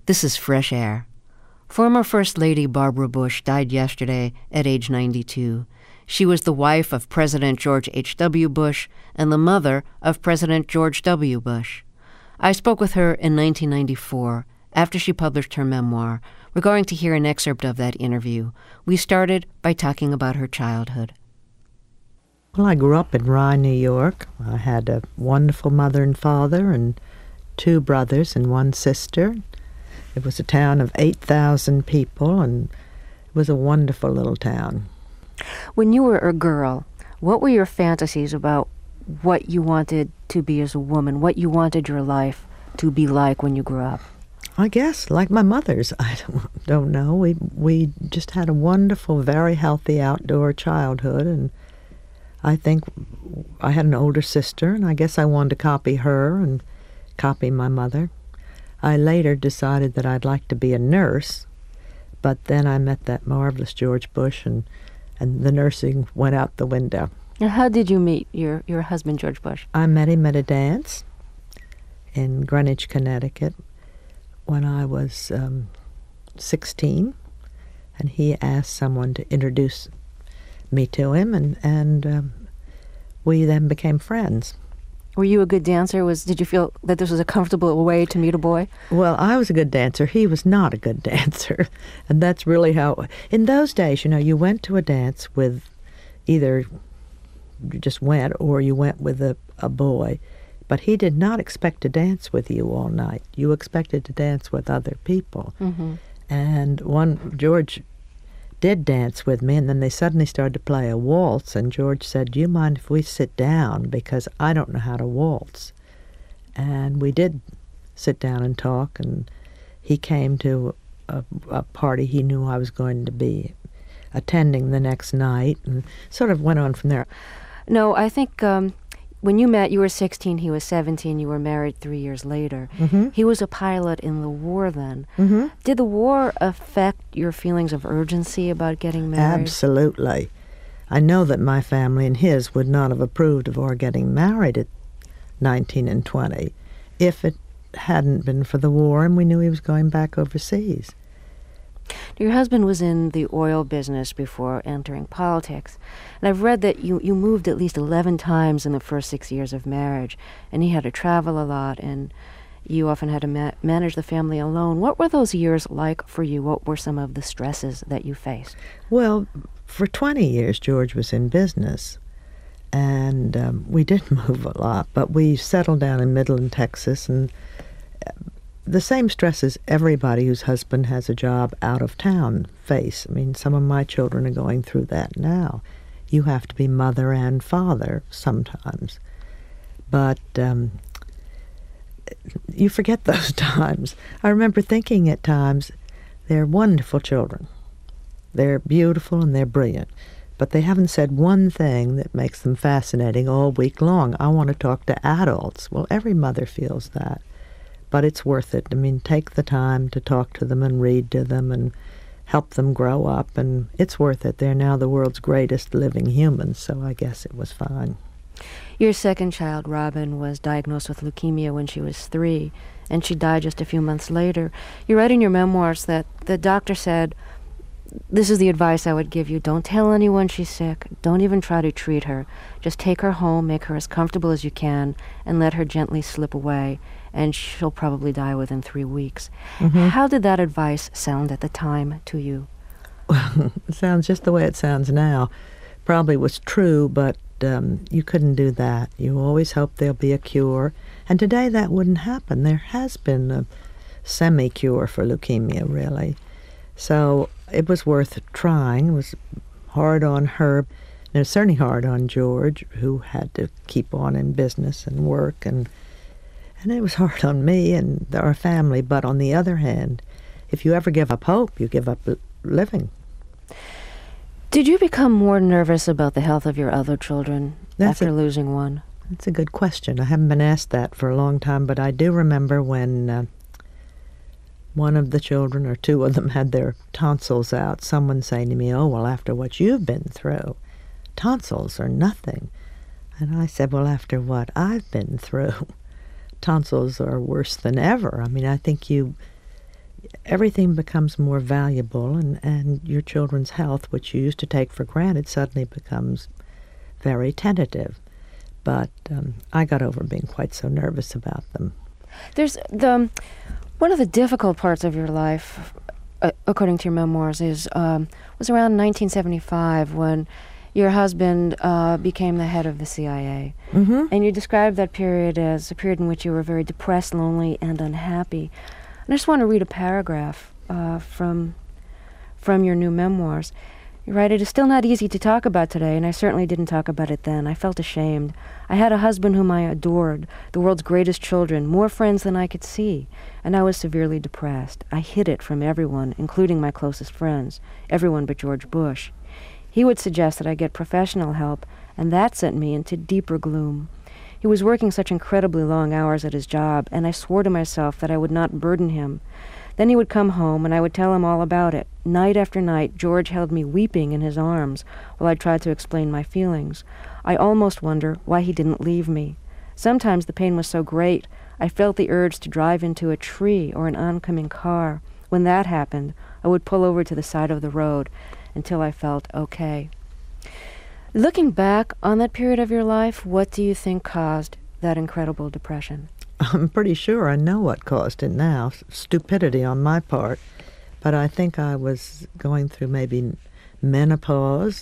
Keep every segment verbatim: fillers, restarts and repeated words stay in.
This is Fresh Air. Former First Lady Barbara Bush died yesterday at age ninety-two. She was the wife of President George H W. Bush and the mother of President George W. Bush. I spoke with her in nineteen ninety-four, after she published her memoir. We're going to hear an excerpt of that interview. We started by talking about her childhood. Well, I grew up in Rye, New York. I had a wonderful mother and father and two brothers and one sister. It was a town of eight thousand people, and it was a wonderful little town. When you were a girl, what were your fantasies about what you wanted to be as a woman, what you wanted your life to be like when you grew up? I guess, like my mother's. I don't, don't know. We, we just had a wonderful, very healthy outdoor childhood, and I think I had an older sister, and I guess I wanted to copy her and copy my mother. I later decided that I'd like to be a nurse, but then I met that marvelous George Bush, and, and the nursing went out the window. Now, how did you meet your, your husband, George Bush? I met him at a dance in Greenwich, Connecticut, when I was um, sixteen, and he asked someone to introduce me to him, and, and um, we then became friends. Were you a good dancer? Was Did you feel that this was a comfortable way to meet a boy? Well, I was a good dancer. He was not a good dancer. And that's really how... In those days, you know, you went to a dance with either you just went or you went with a, a boy. But he did not expect to dance with you all night. You expected to dance with other people. Mm-hmm. And one, George did dance with me, and then they suddenly started to play a waltz, and George said, "Do you mind if we sit down, because I don't know how to waltz?" And we did sit down and talk, and he came to a, a party he knew I was going to be attending the next night, and sort of went on from there. No, I think um, when you met, you were sixteen, he was seventeen, you were married three years later. Mm-hmm. He was a pilot in the war then. Mm-hmm. Did the war affect your feelings of urgency about getting married? Absolutely. I know that my family and his would not have approved of our getting married at nineteen and twenty if it hadn't been for the war and we knew he was going back overseas. Your husband was in the oil business before entering politics. And I've read that you, you moved at least eleven times in the first six years of marriage, and he had to travel a lot, and you often had to ma- manage the family alone. What were those years like for you? What were some of the stresses that you faced? Well, for twenty years, George was in business, and um, we did move a lot, but we settled down in Midland, Texas, and the same stresses everybody whose husband has a job out of town face. I mean, some of my children are going through that now. You have to be mother and father sometimes. But um, you forget those times. I remember thinking at times, they're wonderful children. They're beautiful and they're brilliant. But they haven't said one thing that makes them fascinating all week long. I want to talk to adults. Well, every mother feels that. But it's worth it. I mean, take the time to talk to them and read to them and help them grow up, and it's worth it. They're now the world's greatest living humans, so I guess it was fine. Your second child, Robin, was diagnosed with leukemia when she was three, and she died just a few months later. You write in your memoirs that the doctor said, "This is the advice I would give you. Don't tell anyone she's sick. Don't even try to treat her. Just take her home, make her as comfortable as you can, and let her gently slip away, and she'll probably die within three weeks." Mm-hmm. How did that advice sound at the time to you? Well, it sounds just the way it sounds now. Probably was true, but um, you couldn't do that. You always hope there'll be a cure. And today that wouldn't happen. There has been a semi-cure for leukemia, really. So it was worth trying. It was hard on her. And it was certainly hard on George, who had to keep on in business and work. And and it was hard on me and our family. But on the other hand, if you ever give up hope, you give up living. Did you become more nervous about the health of your other children That's after a, losing one? That's a good question. I haven't been asked that for a long time, but I do remember when uh, one of the children, or two of them, had their tonsils out, someone saying to me, "Oh, well, after what you've been through, tonsils are nothing." And I said, well, after what I've been through, tonsils are worse than ever. I mean, I think you, everything becomes more valuable, and, and your children's health, which you used to take for granted, suddenly becomes very tentative. But um, I got over being quite so nervous about them. There's the one of the difficult parts of your life, uh, according to your memoirs, is um, was around nineteen seventy-five when your husband uh, became the head of the C I A. Mm-hmm. And you described that period as a period in which you were very depressed, lonely, and unhappy. And I just want to read a paragraph uh, from from your new memoirs. You write, "It is still not easy to talk about today, and I certainly didn't talk about it then. I felt ashamed. I had a husband whom I adored, the world's greatest children, more friends than I could see, and I was severely depressed. I hid it from everyone, including my closest friends, everyone but George Bush. He would suggest that I get professional help, and that sent me into deeper gloom. He was working such incredibly long hours at his job, and I swore to myself that I would not burden him. Then he would come home, and I would tell him all about it. Night after night, George held me weeping in his arms while I tried to explain my feelings. I almost wonder why he didn't leave me. Sometimes the pain was so great, I felt the urge to drive into a tree or an oncoming car. When that happened, I would pull over to the side of the road until I felt okay." Looking back on that period of your life, what do you think caused that incredible depression? I'm pretty sure I know what caused it now, stupidity on my part. But I think I was going through maybe menopause,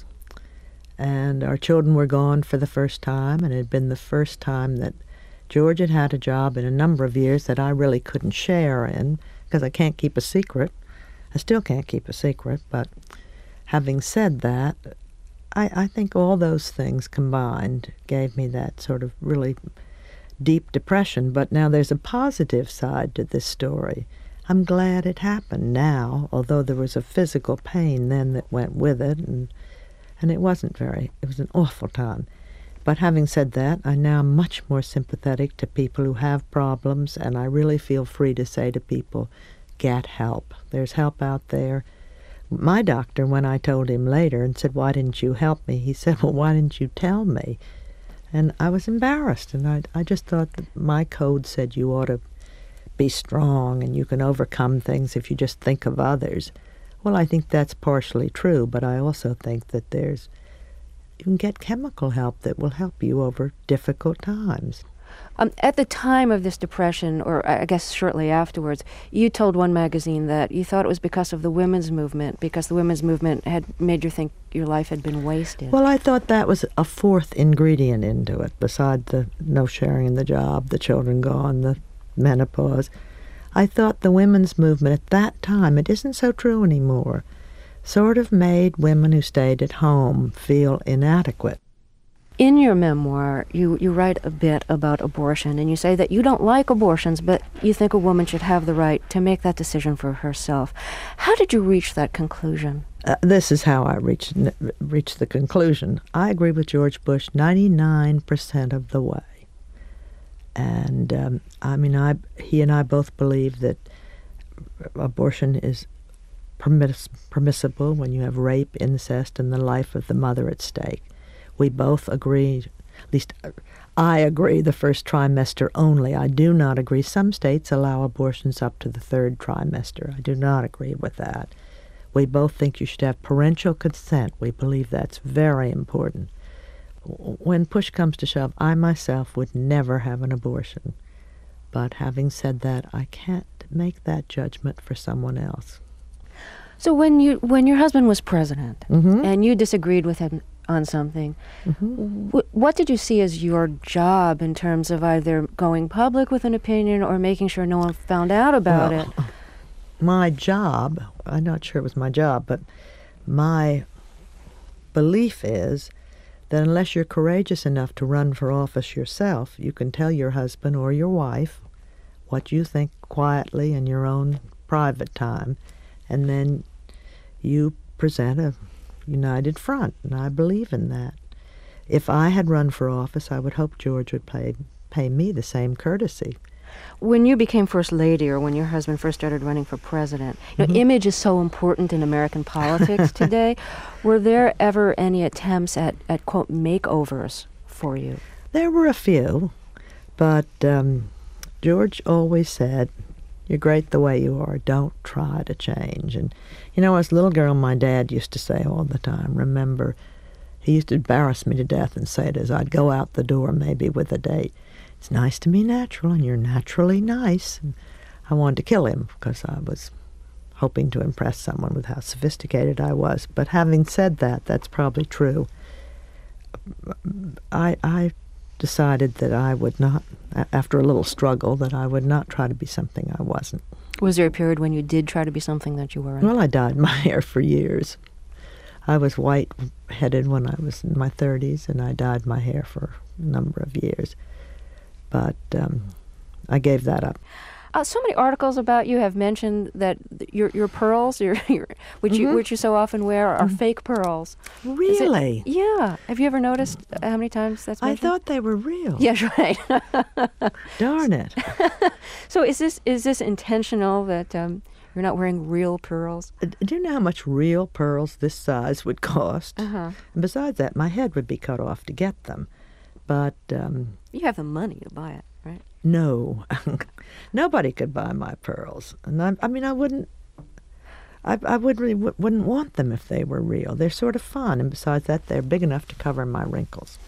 and our children were gone for the first time, and it had been the first time that George had had a job in a number of years that I really couldn't share in, because I can't keep a secret. I still can't keep a secret, but having said that, I, I think all those things combined gave me that sort of really deep depression. But now there's a positive side to this story. I'm glad it happened now, although there was a physical pain then that went with it, and and it wasn't very, it was an awful time. But having said that, I'm now much more sympathetic to people who have problems, and I really feel free to say to people, get help. There's help out there. My doctor, when I told him later and said, "Why didn't you help me?" he said, "Well, why didn't you tell me?" And I was embarrassed, and I, I just thought that my code said you ought to be strong and you can overcome things if you just think of others. Well, I think that's partially true, but I also think that there's, you can get chemical help that will help you over difficult times. Um, at the time of this depression, or I guess shortly afterwards, you told one magazine that you thought it was because of the women's movement, because the women's movement had made you think your life had been wasted. Well, I thought that was a fourth ingredient into it, beside the no sharing in the job, the children gone, the menopause. I thought the women's movement at that time, it isn't so true anymore, sort of made women who stayed at home feel inadequate. In your memoir, you, you write a bit about abortion, and you say that you don't like abortions, but you think a woman should have the right to make that decision for herself. How did you reach that conclusion? Uh, this is how I reached, reached the conclusion. I agree with George Bush ninety-nine percent of the way. And, um, I mean, I he and I both believe that abortion is permiss- permissible when you have rape, incest, and the life of the mother at stake. We both agree, at least I agree, the first trimester only. I do not agree. Some states allow abortions up to the third trimester. I do not agree with that. We both think you should have parental consent. We believe that's very important. When push comes to shove, I myself would never have an abortion. But having said that, I can't make that judgment for someone else. So when you when your husband was president, Mm-hmm. and you disagreed with him on something, Mm-hmm. wh- what did you see as your job in terms of either going public with an opinion or making sure no one found out about Well, it? My job, I'm not sure it was my job, but my belief is that unless you're courageous enough to run for office yourself, you can tell your husband or your wife what you think quietly in your own private time, and then you present a united front, and I believe in that. If I had run for office, I would hope George would pay, pay me the same courtesy. When you became First Lady, or when your husband first started running for president, you know, Mhm. image is so important in American politics today. Were there ever any attempts at, at, quote, makeovers for you? There were a few, but um, George always said, You're great the way you are. Don't try to change. And, you know, as a little girl, my dad used to say all the time, remember, he used to embarrass me to death and say it as I'd go out the door maybe with a date. It's nice to be natural, and you're naturally nice. And I wanted to kill him because I was hoping to impress someone with how sophisticated I was. But having said that, that's probably true. I, I decided that I would not, after a little struggle, that I would not try to be something I wasn't. Was there a period when you did try to be something that you weren't? Well, I dyed my hair for years. I was white-headed when I was in my thirties, and I dyed my hair for a number of years. But um, I gave that up. Uh, so many articles about you have mentioned that your your pearls, your, your which mm-hmm. you which you so often wear, are mm-hmm. fake pearls. Really? It, yeah. Have you ever noticed how many times that's mentioned? I thought they were real. Yes, right. Darn it. So is this is this intentional that um, you're not wearing real pearls? Do you know how much real pearls this size would cost? Uh-huh. And besides that, my head would be cut off to get them. But um, you have the money to buy it, right? No. Nobody could buy my pearls. And I, I mean, I wouldn't, I, I would really w- wouldn't want them if they were real. They're sort of fun, and besides that, they're big enough to cover my wrinkles.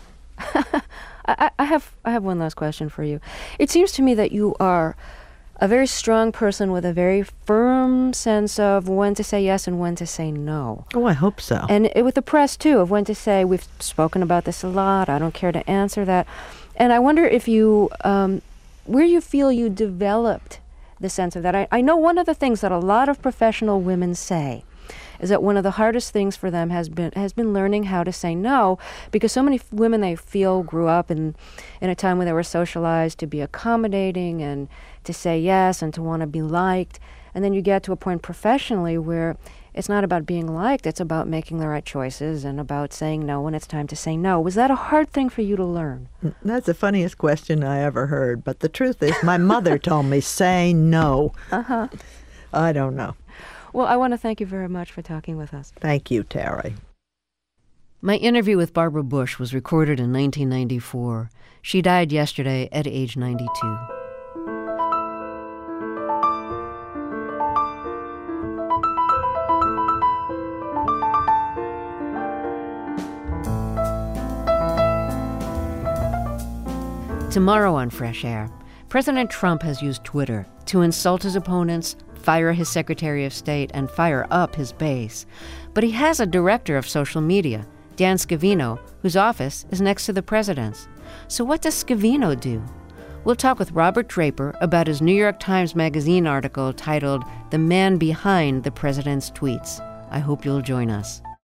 I, I have I have one last question for you. It seems to me that you are a very strong person with a very firm sense of when to say yes and when to say no. Oh, I hope so. And it, with the press, too, of when to say, we've spoken about this a lot, I don't care to answer that. And I wonder if you, um, where you feel you developed the sense of that. I, I know one of the things that a lot of professional women say is that one of the hardest things for them has been has been learning how to say no, because so many f- women they feel grew up in in a time when they were socialized to be accommodating and to say yes and to want to be liked. And then you get to a point professionally where it's not about being liked, it's about making the right choices and about saying no when it's time to say no. Was that a hard thing for you to learn? That's the funniest question I ever heard. But the truth is, my mother told me, say no. Uh-huh. I don't know. Well, I want to thank you very much for talking with us. Thank you, Terry. My interview with Barbara Bush was recorded in nineteen ninety-four. She died yesterday at age ninety-two. Tomorrow on Fresh Air, President Trump has used Twitter to insult his opponents, fire his Secretary of State, and fire up his base. But he has a director of social media, Dan Scavino, whose office is next to the president's. So what does Scavino do? We'll talk with Robert Draper about his New York Times Magazine article titled "The Man Behind the President's Tweets." I hope you'll join us.